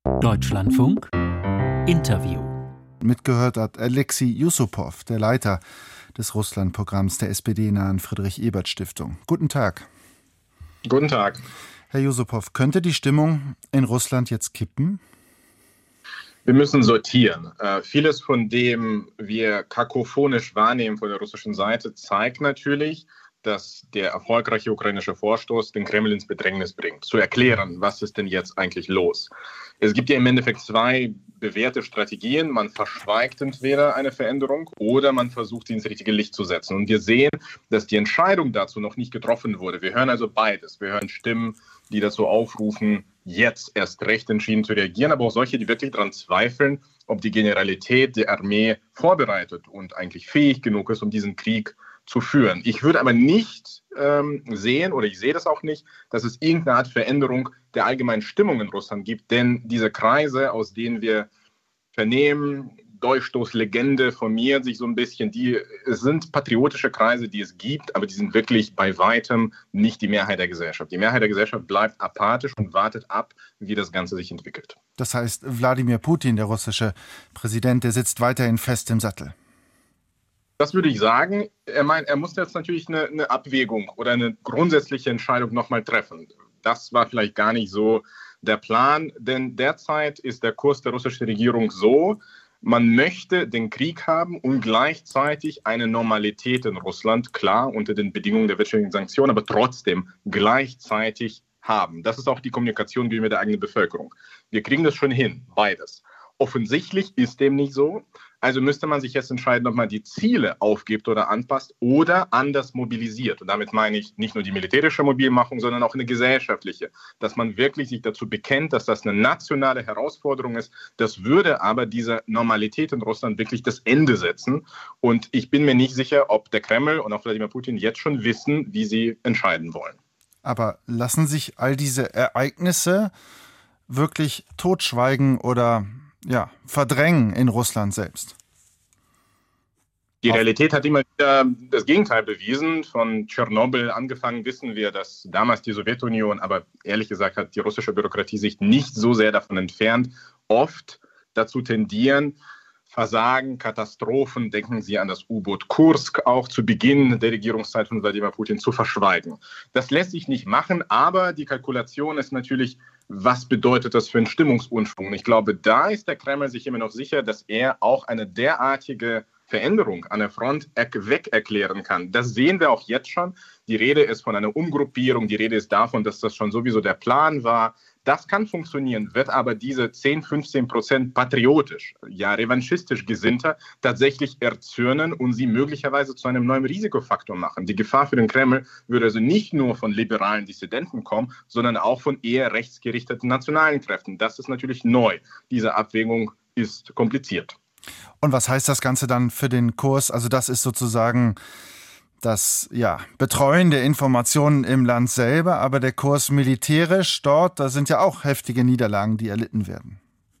Deutschlandfunk Interview. Mitgehört hat Alexei Yusupow, der Leiter des Russland-Programms der SPD-nahen Friedrich-Ebert-Stiftung. Guten Tag. Guten Tag. Herr Yusupow, könnte die Stimmung in Russland jetzt kippen? Wir müssen sortieren. Vieles von dem wir kakophonisch wahrnehmen von der russischen Seite zeigt natürlich, dass der erfolgreiche ukrainische Vorstoß den Kreml ins Bedrängnis bringt, zu erklären, was ist denn jetzt eigentlich los. Es gibt ja im Endeffekt zwei bewährte Strategien. Man verschweigt entweder eine Veränderung oder man versucht, sie ins richtige Licht zu setzen. Und wir sehen, dass die Entscheidung dazu noch nicht getroffen wurde. Wir hören also beides. Wir hören Stimmen, die dazu aufrufen, jetzt erst recht entschieden zu reagieren, aber auch solche, die wirklich daran zweifeln, ob die Generalität der Armee vorbereitet und eigentlich fähig genug ist, um diesen Krieg zu führen. Ich würde aber nicht sehen, oder ich sehe das auch nicht, dass es irgendeine Art Veränderung der allgemeinen Stimmung in Russland gibt, denn diese Kreise, aus denen wir vernehmen, Dolchstoßlegende formiert sich so ein bisschen, es sind patriotische Kreise, die es gibt, aber die sind wirklich bei weitem nicht die Mehrheit der Gesellschaft. Die Mehrheit der Gesellschaft bleibt apathisch und wartet ab, wie das Ganze sich entwickelt. Das heißt, Wladimir Putin, der russische Präsident, der sitzt weiterhin fest im Sattel. Das würde ich sagen. Er muss jetzt natürlich eine Abwägung oder eine grundsätzliche Entscheidung nochmal treffen. Das war vielleicht gar nicht so der Plan, denn derzeit ist der Kurs der russischen Regierung so, man möchte den Krieg haben und gleichzeitig eine Normalität in Russland, klar unter den Bedingungen der wirtschaftlichen Sanktionen, aber trotzdem gleichzeitig haben. Das ist auch die Kommunikation mit der eigenen Bevölkerung. Wir kriegen das schon hin, beides. Offensichtlich ist dem nicht so. Also müsste man sich jetzt entscheiden, ob man die Ziele aufgibt oder anpasst oder anders mobilisiert. Und damit meine ich nicht nur die militärische Mobilmachung, sondern auch eine gesellschaftliche. Dass man wirklich sich dazu bekennt, dass das eine nationale Herausforderung ist. Das würde aber dieser Normalität in Russland wirklich das Ende setzen. Und ich bin mir nicht sicher, ob der Kreml und auch Wladimir Putin jetzt schon wissen, wie sie entscheiden wollen. Aber lassen sich all diese Ereignisse wirklich totschweigen oder verdrängen in Russland selbst? Die Realität hat immer wieder das Gegenteil bewiesen. Von Tschernobyl angefangen wissen wir, dass damals die Sowjetunion, aber ehrlich gesagt hat die russische Bürokratie sich nicht so sehr davon entfernt, oft dazu tendieren, Versagen, Katastrophen, denken Sie an das U-Boot Kursk, auch zu Beginn der Regierungszeit von Wladimir Putin zu verschweigen. Das lässt sich nicht machen, aber die Kalkulation ist natürlich, was bedeutet das für einen Stimmungsunschwung? Und ich glaube, da ist der Kreml sich immer noch sicher, dass er auch eine derartige Veränderung an der Front weg erklären kann. Das sehen wir auch jetzt schon. Die Rede ist von einer Umgruppierung, die Rede ist davon, dass das schon sowieso der Plan war. Das kann funktionieren, wird aber diese 10-15% patriotisch, revanchistisch Gesinnter tatsächlich erzürnen und sie möglicherweise zu einem neuen Risikofaktor machen. Die Gefahr für den Kreml würde also nicht nur von liberalen Dissidenten kommen, sondern auch von eher rechtsgerichteten nationalen Kräften. Das ist natürlich neu. Diese Abwägung ist kompliziert. Und was heißt das Ganze dann für den Kurs? Also das ist sozusagen das Betreuen der Informationen im Land selber, aber der Kurs militärisch dort, da sind ja auch heftige Niederlagen, die erlitten werden.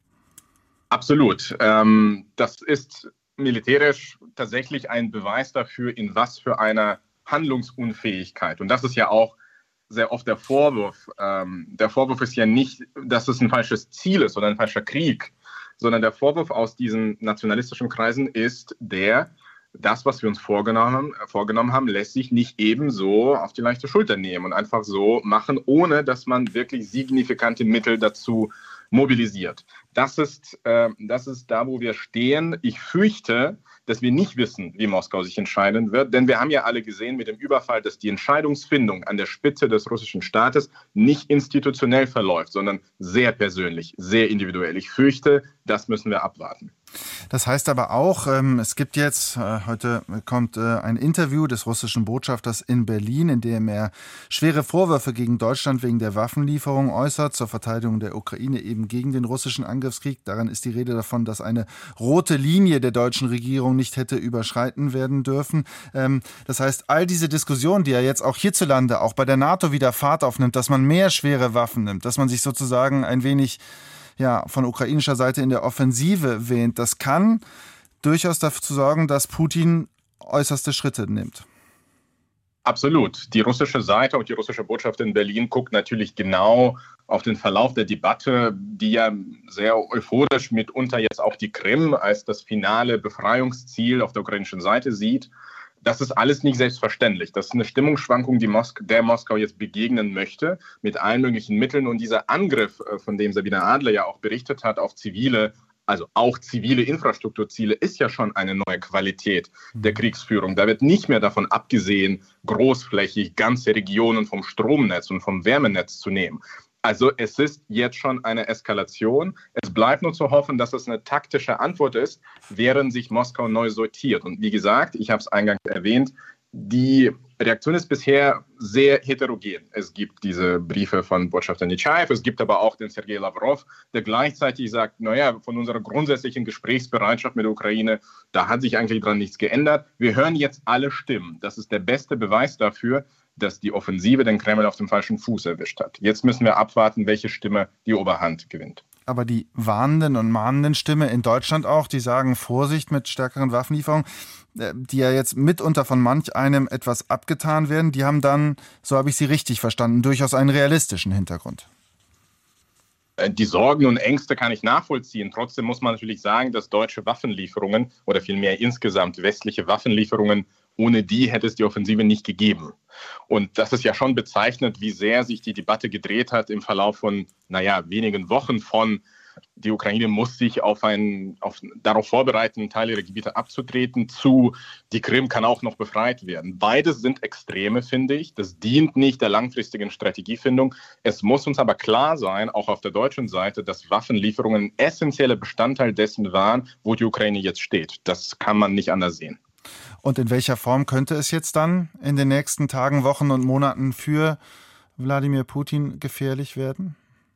Absolut. Das ist militärisch tatsächlich ein Beweis dafür, in was für einer Handlungsunfähigkeit. Und das ist ja auch sehr oft der Vorwurf. Der Vorwurf ist ja nicht, dass es ein falsches Ziel ist oder ein falscher Krieg, sondern der Vorwurf aus diesen nationalistischen Kreisen ist das, was wir uns vorgenommen haben, lässt sich nicht ebenso auf die leichte Schulter nehmen und einfach so machen, ohne dass man wirklich signifikante Mittel dazu mobilisiert. Das ist da, wo wir stehen. Ich fürchte, dass wir nicht wissen, wie Moskau sich entscheiden wird, denn wir haben ja alle gesehen mit dem Überfall, dass die Entscheidungsfindung an der Spitze des russischen Staates nicht institutionell verläuft, sondern sehr persönlich, sehr individuell. Ich fürchte, das müssen wir abwarten. Das heißt aber auch, es gibt jetzt, heute kommt ein Interview des russischen Botschafters in Berlin, in dem er schwere Vorwürfe gegen Deutschland wegen der Waffenlieferung äußert, zur Verteidigung der Ukraine eben gegen den russischen Angriffskrieg. Daran ist die Rede davon, dass eine rote Linie der deutschen Regierung nicht hätte überschreiten werden dürfen. Das heißt, all diese Diskussionen, die ja jetzt auch hierzulande, auch bei der NATO wieder Fahrt aufnimmt, dass man mehr schwere Waffen nimmt, dass man sich sozusagen ein wenig von ukrainischer Seite in der Offensive wähnt, das kann durchaus dafür sorgen, dass Putin äußerste Schritte nimmt. Absolut. Die russische Seite und die russische Botschaft in Berlin guckt natürlich genau auf den Verlauf der Debatte, die ja sehr euphorisch mitunter jetzt auch die Krim als das finale Befreiungsziel auf der ukrainischen Seite sieht. Das ist alles nicht selbstverständlich. Das ist eine Stimmungsschwankung, der Moskau jetzt begegnen möchte, mit allen möglichen Mitteln. Und dieser Angriff, von dem Sabine Adler ja auch berichtet hat, auf zivile, also auch zivile Infrastrukturziele, ist ja schon eine neue Qualität der Kriegsführung. Da wird nicht mehr davon abgesehen, großflächig ganze Regionen vom Stromnetz und vom Wärmenetz zu nehmen. Also es ist jetzt schon eine Eskalation. Es bleibt nur zu hoffen, dass es eine taktische Antwort ist, während sich Moskau neu sortiert. Und wie gesagt, ich habe es eingangs erwähnt, die Reaktion ist bisher sehr heterogen. Es gibt diese Briefe von Botschafter Netschajew, es gibt aber auch den Sergei Lavrov, der gleichzeitig sagt, naja, von unserer grundsätzlichen Gesprächsbereitschaft mit der Ukraine, da hat sich eigentlich dran nichts geändert. Wir hören jetzt alle Stimmen. Das ist der beste Beweis dafür, dass die Offensive den Kreml auf dem falschen Fuß erwischt hat. Jetzt müssen wir abwarten, welche Stimme die Oberhand gewinnt. Aber die warnenden und mahnenden Stimme in Deutschland auch, die sagen Vorsicht mit stärkeren Waffenlieferungen, die ja jetzt mitunter von manch einem etwas abgetan werden, die haben dann, so habe ich sie richtig verstanden, durchaus einen realistischen Hintergrund. Die Sorgen und Ängste kann ich nachvollziehen. Trotzdem muss man natürlich sagen, dass deutsche Waffenlieferungen oder vielmehr insgesamt westliche Waffenlieferungen, ohne die hätte es die Offensive nicht gegeben. Und das ist ja schon bezeichnend, wie sehr sich die Debatte gedreht hat im Verlauf von, wenigen Wochen von die Ukraine muss sich darauf vorbereiten, Teile ihrer Gebiete abzutreten, zu die Krim kann auch noch befreit werden. Beides sind Extreme, finde ich. Das dient nicht der langfristigen Strategiefindung. Es muss uns aber klar sein, auch auf der deutschen Seite, dass Waffenlieferungen ein essentieller Bestandteil dessen waren, wo die Ukraine jetzt steht. Das kann man nicht anders sehen. Und in welcher Form könnte es jetzt dann in den nächsten Tagen, Wochen und Monaten für Wladimir Putin gefährlich werden?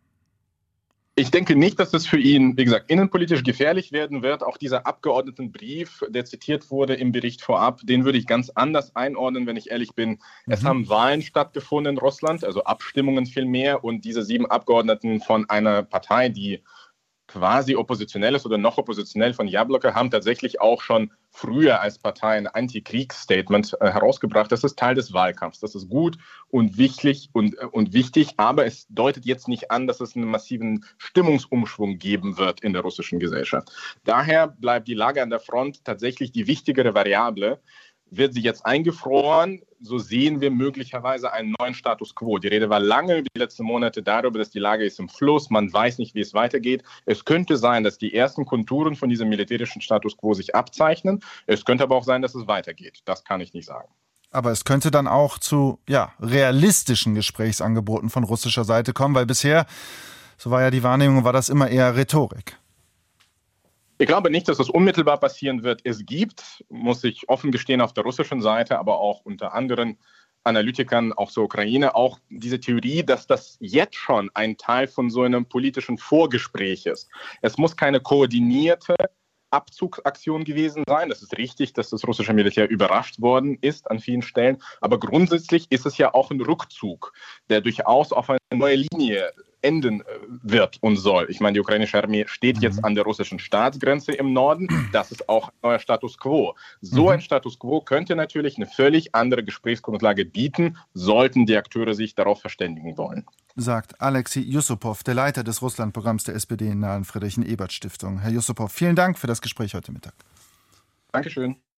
Ich denke nicht, dass es für ihn, wie gesagt, innenpolitisch gefährlich werden wird. Auch dieser Abgeordnetenbrief, der zitiert wurde im Bericht vorab, den würde ich ganz anders einordnen, wenn ich ehrlich bin. Es haben Wahlen stattgefunden in Russland, also Abstimmungen vielmehr. Und diese 7 Abgeordneten von einer Partei, die quasi oppositionell ist oder noch oppositionell von Jabloko, haben tatsächlich auch schon früher als Partei ein Anti-Kriegs-Statement herausgebracht. Das ist Teil des Wahlkampfs. Das ist gut und wichtig, aber es deutet jetzt nicht an, dass es einen massiven Stimmungsumschwung geben wird in der russischen Gesellschaft. Daher bleibt die Lage an der Front tatsächlich die wichtigere Variable. Wird sie jetzt eingefroren, so sehen wir möglicherweise einen neuen Status quo. Die Rede war lange über die letzten Monate darüber, dass die Lage ist im Fluss, man weiß nicht, wie es weitergeht. Es könnte sein, dass die ersten Konturen von diesem militärischen Status quo sich abzeichnen. Es könnte aber auch sein, dass es weitergeht. Das kann ich nicht sagen. Aber es könnte dann auch zu realistischen Gesprächsangeboten von russischer Seite kommen, weil bisher, so war ja die Wahrnehmung, war das immer eher Rhetorik. Ich glaube nicht, dass das unmittelbar passieren wird. Es gibt, muss ich offen gestehen, auf der russischen Seite, aber auch unter anderen Analytikern, auch zur Ukraine, auch diese Theorie, dass das jetzt schon ein Teil von so einem politischen Vorgespräch ist. Es muss keine koordinierte Abzugsaktion gewesen sein. Das ist richtig, dass das russische Militär überrascht worden ist an vielen Stellen. Aber grundsätzlich ist es ja auch ein Rückzug, der durchaus auf eine neue Linie enden wird und soll. Ich meine, die ukrainische Armee steht jetzt an der russischen Staatsgrenze im Norden. Das ist auch ein neuer Status quo. So ein Status quo könnte natürlich eine völlig andere Gesprächsgrundlage bieten, sollten die Akteure sich darauf verständigen wollen. Sagt Alexei Jussupow, der Leiter des Russlandprogramms der SPD-nahen Friedrich-Ebert-Stiftung. Herr Jussupow, vielen Dank für das Gespräch heute Mittag. Dankeschön.